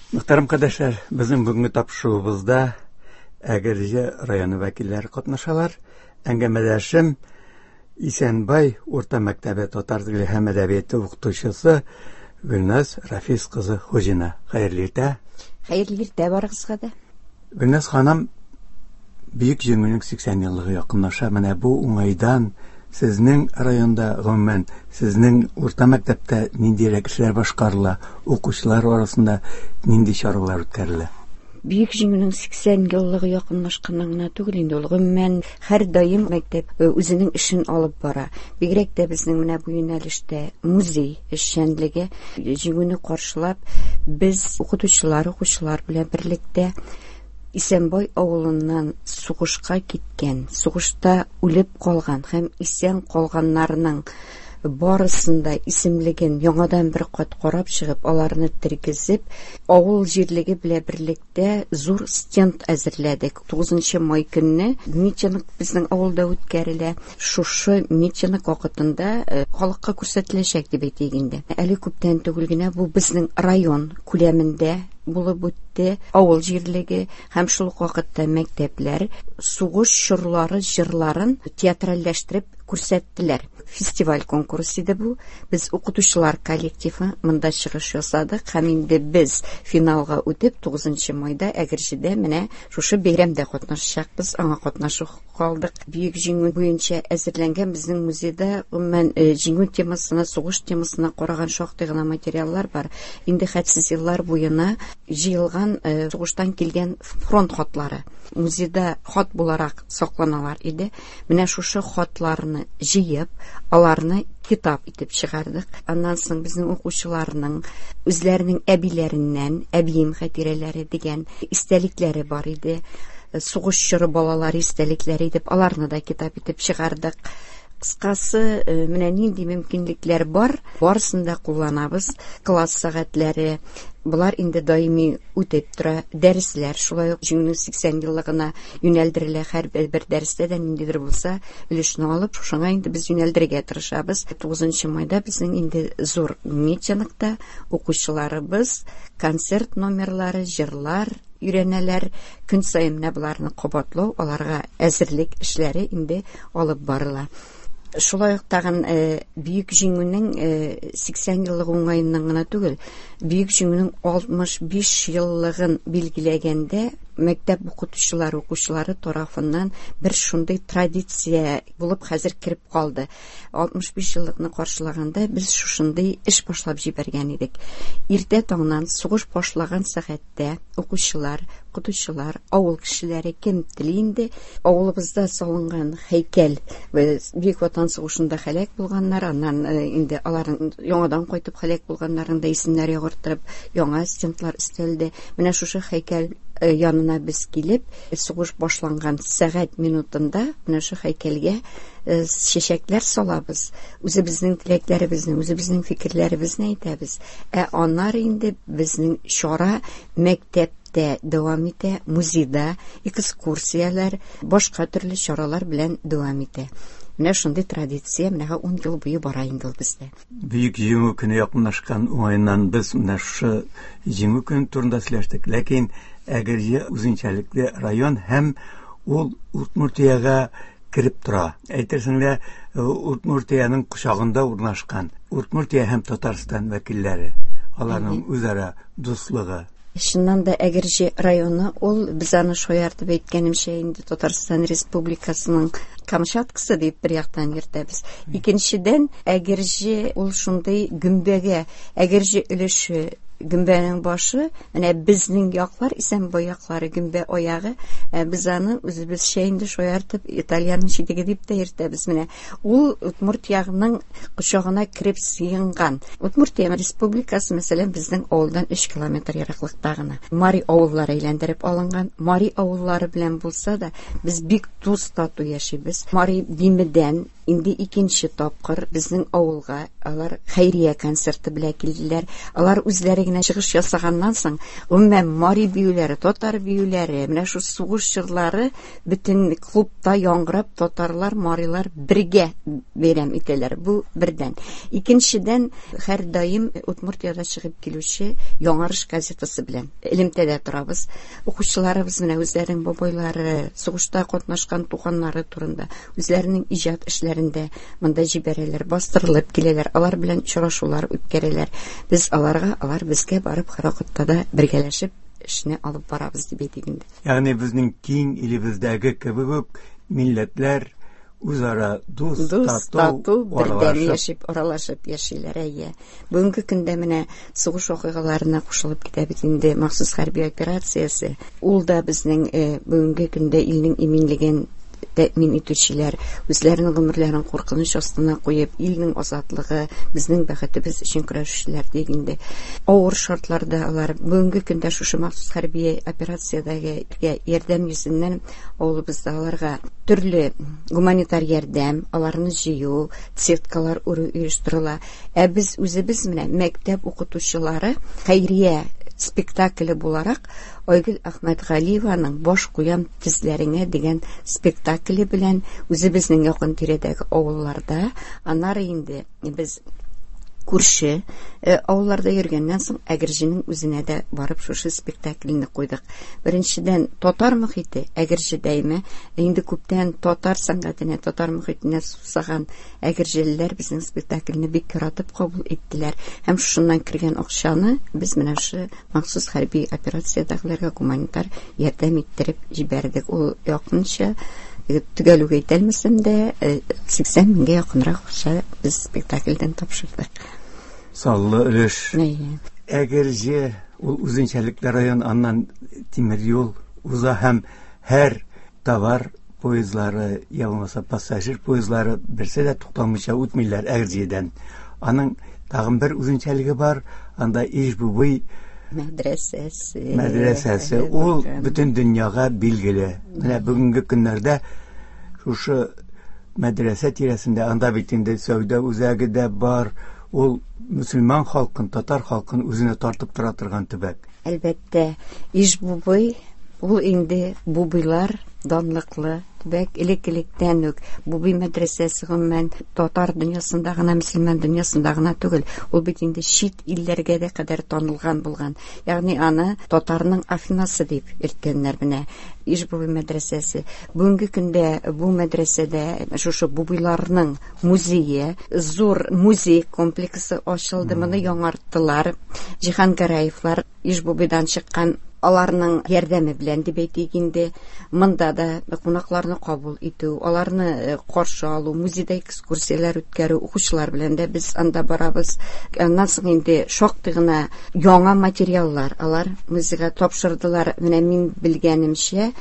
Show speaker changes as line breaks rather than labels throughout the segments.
Мөхтәрәм кардәшләр, безнең бүгенге тапшыруыбызда Әгерҗе районы вәкилләре катнашалар. Әңгәмәдәшем Исәнбай урта мәктәбе татар теле һәм әдәбияты укытучысы Гөлназ Рафис кызы Хуҗина. Хәерле иртә.
Хәерле иртә барыгызга да.
Гөлназ ханым, бөек җиңүнең 80 еллыгы якынлаша. Менә бу уңайдан сезнең районда, гомумән, сезнең урта мәктәптә ниндирәк эшләр башкарыла, укучылар арасында нинди чаралар үткәрелә?
Бөек җиңүнең 80 еллыгы якынлашканнан гына түгел инде ул. Гомумән, һәр даим мәктәп үзенең эшен алып бара. Бигрәк тә безнең менә бу юнәлештә музей эшчәнлеге җиңүне каршылап, без укытучылар белән берлектә Исәнбай авылыннан сугышка киткән, сугышта үлеп калган һәм исән калганнарның барысында исемлеген яңадан бер кат карап чыгып, аларны тергезеп, авыл җирлеге белән берлектә зур стенд әзерләдек. 9 май көнне митинг безнең авылда үткәрелә. Шушы митинг вакытында халыкка күрсәтеләчәк дип әйтик инде. Әле күптән түгел генә бу безнең район күләмендә булып үтте. Авыл җирлеге һәм шул ук вакытта мәктәпләр сугыш чорлары, җырларын театральләштереп күрсәттеләр. Фестиваль конкурс иде бу. Без укытучылар коллективы монда чыгыш ясадык һәм инде без финалга үтеп 9 майда Әгерҗедә менә шушы бәйрәмдә катнашачакбыз. Аңа катнашу калдык. Бөек җиңү буенча әзерләнгән безнең музейда гомумән җиңү темасына, сугыш темасына караган шактый гына материаллар бар. Инде хәтсез еллар буена җыелган сугыштан килгән фронт хатлары музейда хат буларак сакланалар иде. Менә шушы хатларны җыеп, аларны китап итеп чыгардык. Аннан соң безнең укучыларның үзләренең әбиләреннән, әбием хатирәләре дигән истәлекләре бар иде. Сугыш чоры балалары истәлекләре итеп, аларны да китап итеп чыгардык. Кыскасы, менә нинди мөмкинлекләр бар, барысын да кулланабыз. Класс сәгатьләре, булар инде даими үтеп тора. Дәресләр, шулай ук җиңүнең 80 еллыгына юнәлдерелә. Һәр бер дәрестә дә ниндидер булса, өлешне алып, шуңа инде без юнәлдерергә тырышабыз. 9 майда безнең инде зур митингта укучыларыбыз концерт номерлары, җырлар өйрәнәләр. Көн саен менә буларны кабатлау, аларга әзерлек эшләре инде алып барыла. Шулай ук тагын бөек җиңүнең 80 еллык уңаеннан гына түгел, бөек җиңүнең 65 еллыгын билгеләгәндә мәктәп укучылары тарафыннан бер шундый традиция булып хәзер кирип калды. 65 еллыкны каршылаганда без шушындый эш башлап җибәргән идек. Иртә таңнан сугыш башлаган сәгатьтә укучылар, укытучылар, авыл кешеләре кем тели инде авылыбызда салынган һәйкәл, Бөек Ватан сугышында һәлак булганнар, аннан инде аларның яңадан кайтып һәлак булганнарын да исемнәр ягыртып, яңа стендлар өстәлде. Менә шушы һәйкәл янына без килеп, сугыш башланган сәгать минутында менә шу һәйкәлгә чәчәкләр салабыз. Үзебезнең теләкләребезне, үзебезнең фикерләребезне әйтәбез. Аннары инде безнең чара мәктәптә дәвам итә, музейда экскурсияләр, башка төрле чаралар белән дәвам итә. Менә шундый традиция менә 10 ел буе бара инде бездә.
Бөек җиңү көне якынлашкан уңайыннан без менә шу җиңү көне турында сөйләштек, ләкин Әгерҗе үзенчәлекле район һәм ул Удмуртияга кирип тора. Әйтерсең лә Удмуртияның кушагында урнашкан. Удмуртия һәм Татарстан вәкилләре, аларның үзара дуслыгы.
Шуннан да Әгерҗе районы ул без аны шаяртып әйткәнемчә инде Татарстан Республикасының Камчаткасы дип бер яктан йөртәбез. Икенчедән Әгерҗе ул шундый гөмбәгә, Әгерҗе өлеше гөмбәнең башы, менә безнең яклар, Исәнбай яклары гөмбә аягы, без аны үзебезчә инде шаяртып итальянның читеге дип тә йөртәбез. Менә ул Удмуртияның кушагына кирип сыенган. Удмуртия Республикасы, мәсәлән, безнең авылдан 3 километр ераклыкта гына. Мари авыллары әйләндереп алынган. Мари авыллары белән булса да, без бик дус тату яшибез. Мари димедән инде икенче тапкыр безнең авылга алар хәйрия концерты белән килделәр. Алар үзләре генә чыгыш ясаганнан соң, гомумән мари биюләре, татар биюләре, менә шу сугыш чырлары бөтен клубта яңгырап, татарлар, марилар бергә бәйрәм итәләр. Бу бердән. Икенчедән, һәр даим Удмуртиядә чыгып килүче Яңарыш газетасы белән элемтәдә торабыз. Укучыларыбыз менә үзләренең бабайлары, сугышта катнашкан туганнары турында, үзләренең иҗат эшләрендә монда җибәрәләр, бастырылып киләләр, алар белән очрашулар үткәрәләр. Без аларга, алар безгә барып һәрвакытта да бергәләшеп эшне алып барабыз дип әйтик инде.
Ягъни безнең киң илебездәге кебек үк милләтләр үзара
тату бердәм яшәп, аралашып яшиләр. Бүгенге көндә менә сугыш вакыйгаларына кушылып китә бит инде махсус хәрби операциясе. Ул да безнең бүгенге көндә илнең иминлеген тәэмин итүчеләр, үзләренең гомерләрен куркыныч астына куеп, илнең азатлыгы, безнең бәхетебез өчен көрәшүчеләр дигәндә. Авыр шартларда алар бүгенге көндә шушы махсус хәрби операциядәге ярдәм йөзеннән авылыбызда аларга төрле гуманитар ярдәм, аларны җыю, цехкалар оештырыла. Без үзебез менә мәктәп укытучылары хәйрия спектакле буларак Айгөл Әхмәтгалиеваның Баш куям тезләреңә дигән спектакле белән үзебезнең якын тирәдәге авылларда, аннары инде без күрше авылларда йөргәннән соң Әгерҗенең үзенә дә барып шушы спектакльне куйдык. Беренчедән татар мөхите, Әгерҗедәйме, инде күптән татар сәнгатенә, татар мөхитенә сусаган әгерҗелеләр безнең спектакльне бик яратып кабул иттеләр. Һәм шуннан кергән акчаны без менә шу махсус хәрби операциядәгеләргә гуманитар ярдәм иттереп җибәрдек. Ул якынча төгәлүгә итәлмәсәм дә 80 меңгә якынрак акча без спектакльдән тапшырдык.
Саллы өлеш. Әгерҗе ул үзенчәлекле район, аннан тимер юл уза һәм һәр товар поездлары, ялмаса пассажир поездлары берсе дә туктамыйча үтмиләр Әгерҗедән. Аның тагын бер үзенчәлеге бар, анда Ишбубый мәдрәсәсе. Ул бөтен дөньяга билгеле. Менә бүгенге көннәрдә шушы мәдрәсә тирәсендә анда бит инде сәүдә үзәге дә бар. Ул мөселман халкын, татар халкын үзенә тартып тора торган төбәк.
Әлбәттә, Ишбубый ул инде бубыйлар данлыклы төбәк. Элек-электән үк Бубый мәдрәсәсе гомумән татар дөньясында гына, мөселман дөньясында гына түгел, ул бит инде чит илләргә дә кадәр танылган булган. Ягъни аны татарның Афинасы дип йөрткәннәр менә Ишбубый мәдрәсәсе. Бүгенге көндә бу мәдрәсәдә шушы бубыйларның музее, зур музей комплексы ачылды. Моны яңарттылар. Җиһан Гараевлар Ишбубыйдан чыккан аларның ярдәме белән дип әйтик инде. Монда да кунакларны кабул итү, аларны каршы алу, музейда экскурсияләр үткәрү, укучылар белән дә без анда барабыз. Аннан соң инде шактый гына яңа материаллар алар музейга тапшырдылар. Менә мин белгәнемчә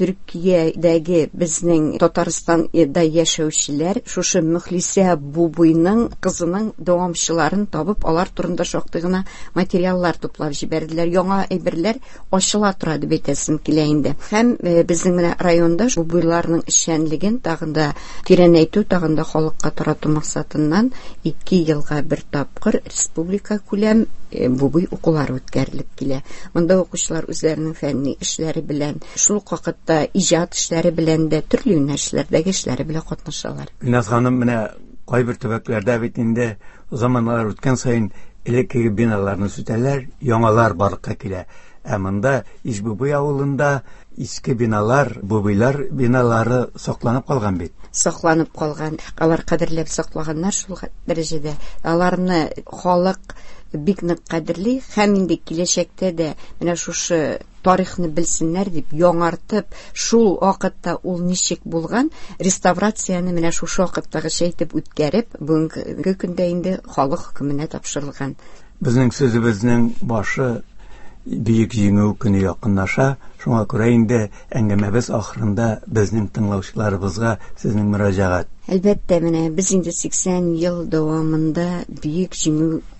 Төркиядәге безнең Татарстанда яшәүчеләр шушы Мөхлисә Бубыйның кызының дәвамчыларын табып, алар турында шактый гына материаллар туплап җибәрделәр. Яңа әйберләр ачыла тора дип әйтәсем килә инде. Һәм безнең менә районда бубыйларның эшчәнлеген тагын да тирәнәйтү, тагын да халыкка тарату максатыннан 2 елга бер тапкыр республика күләм бубый укулары үткәрелеп килә. Монда укучылар үзләренең фәнни эшләре белән, шул ук вакытта иҗат эшләре белән дә, төрле юнәлешләрдәге эшләре белән катнашалар.
Гөлназ ханым, менә кайбер төбәкләрдә бит инде заманнар үткән саен элеккеге биналарны сүтәләр, яңалар барлыкка килә. Ә монда Ишбубый авылында иске биналар, бубыйлар биналары сакланып калган бит.
Сакланып калган. Алар кадерләп саклаганнар шул дәрәҗәдә. Аларны халык бик нык кадерли, һәм инде киләчәктә дә менә шушы тарихны белсеннәр дип яңартып, шул вакытта ул ничек булган реставрацияны менә шушы вакыттагыча әйтеп үткәреп, бүгенге көндә инде халык хөкеменә тапшырылган.
Безнең сүзебезнең башы бөек җиңү көне якынлаша. Шуңа күрә инде әңгәмәбез ахырында безнең тыңлаучыларыбызга сезнең мөрәҗәгать.
Әлбәттә, менә без инде 80 ел дәвамында бөек җиңү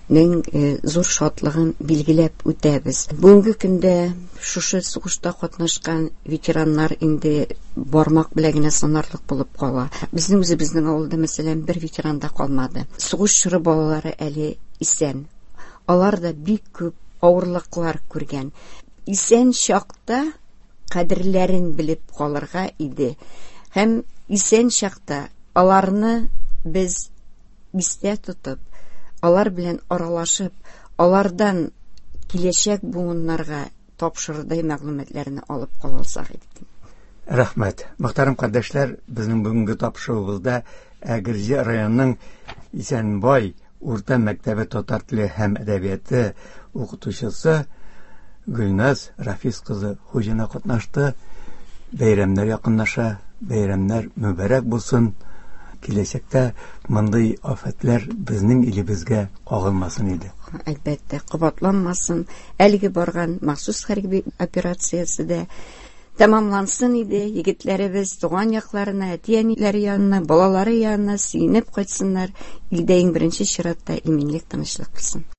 зур шатлыгын билгеләп үтәбез. Бүгенге көндә шушы сугышта катнашкан ветераннар инде бармак белән генә санарлык булып кала. Безнең авылда мәсәлән бер ветеран да калмады. Сугыш чоры балалары әле исән. Алар да бик күп авырлыклар күргән. Исән чакта кадерләрен белеп калырга иде. Һәм исән чакта аларны без истә тотып, алар белән аралашып, алардан киләчәк буыннарга тапшырдай мәгълүматларны алып калсак иде.
Рәхмәт. Мөхтәрәм кардәшләр, безнең бүгенге тапшыруыбызда Әгерҗе районының Исәнбай урта мәктәбе татар теле һәм әдәбияты укытучысы Гөлназ Рафис кызы Хуҗина катнашты. Бәйрәмнәр якынлаша, бәйрәмнәр мүбәрәк булсын. Киләчәктә мондый афәтләр безнең илебезгә кагылмасын иде.
Әлбәттә, кабатланмасын. Әлеге барган махсус хәрби операциясе дә тәмамлансын иде. Егетләребез туган якларына, әти-әниләре янына, балалары янына сөенеп кайтсыннар. Илдә иң беренче чиратта иминлек, тынычлык булсын.